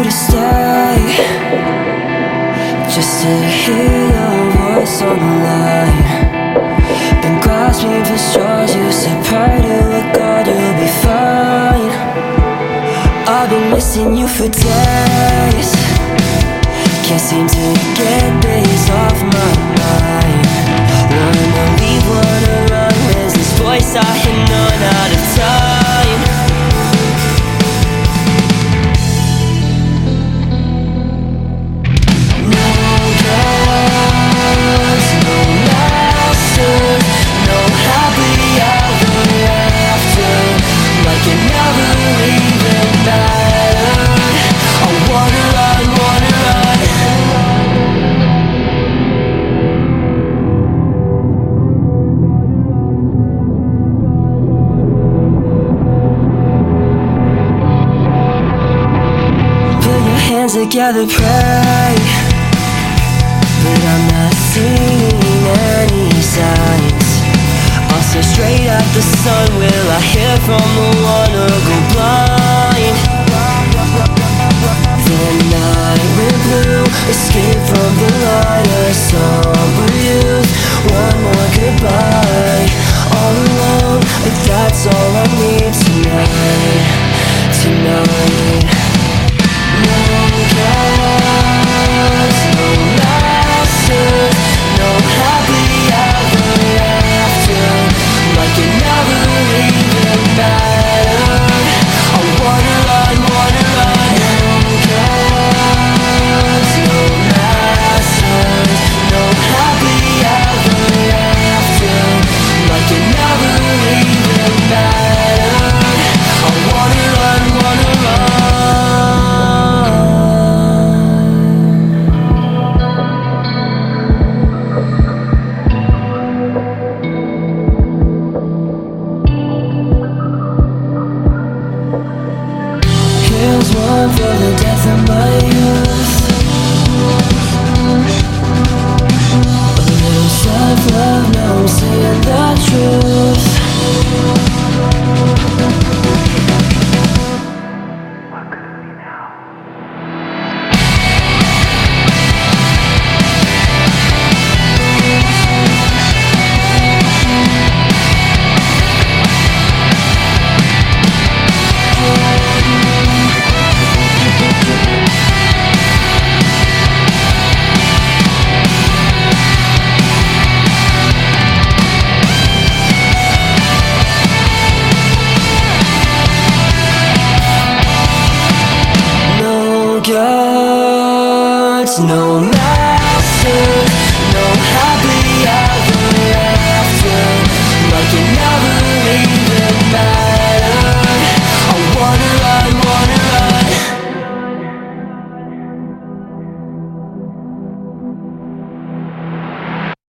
to stay, just to hear your voice on the line. Been grasping for straws, you said pray to a God you'll be fine. I've been missing you for days, can't seem to get this off my mind. Wanna leave, wanna run, where's this voice I hear none out of time? No gods, no masters, no happy ever after, like it never even mattered. I wanna run, wanna run. Put your hands together, pray, but I'm not seeing any signs. I'll stare straight at the sun, will I hear from the one or go blind? The night went blue, escape from the light, a somber youth, one more goodbye. All alone, but that's all I need tonight, tonight. No gods, no masters, no happy ever after, like it never even mattered. I wanna run, wanna run. No gods, no masters, no happy ever after, like it never even mattered. I wanna run, wanna run. Here's one for the death of my youth, a little self-love, now I'm saying the truth. No gods, no masters, no happy ever after, like it never